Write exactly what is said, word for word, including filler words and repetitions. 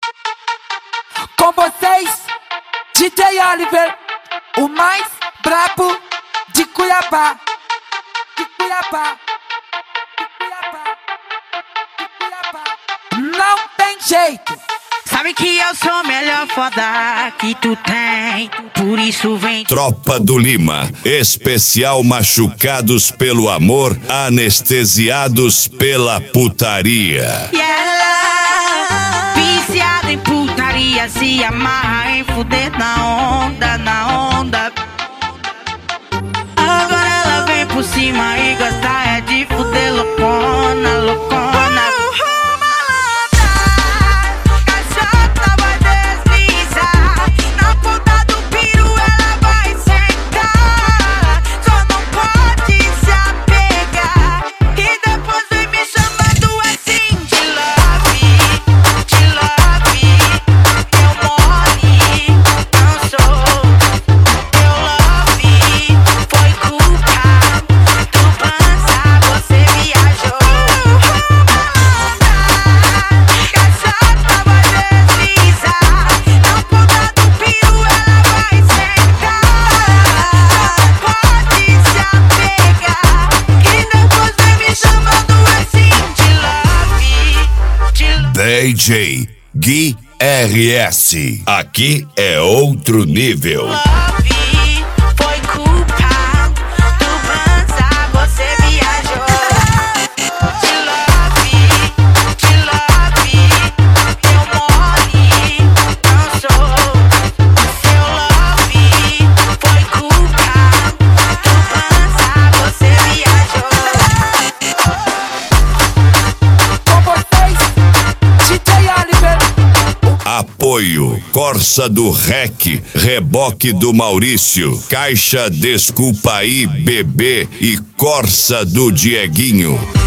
Com vocês, D J Oliver, o mais brabo de Cuiabá. De Cuiabá. De Cuiabá. De Cuiabá. Não tem jeito. Sabe que eu sou o melhor foda que tu tem, por isso vem. Tropa do Lima, especial machucados pelo amor, anestesiados pela putaria. E ela, viciada em putaria, se amarra em fuder na onda, na onda. Agora ela vem por cima e gosta é de fuder loucona, loucona. D J Gui R S. Aqui é outro nível. Foi culpa do Banza, você viajou. De love, de love, eu mole, não sou. Seu love foi culpa do Banza, você viajou. Com vocês, D J Oliver. Apoio Corsa do Rec, Reboque do Maurício, Caixa Desculpa aí Bebê e Corsa do Dieguinho.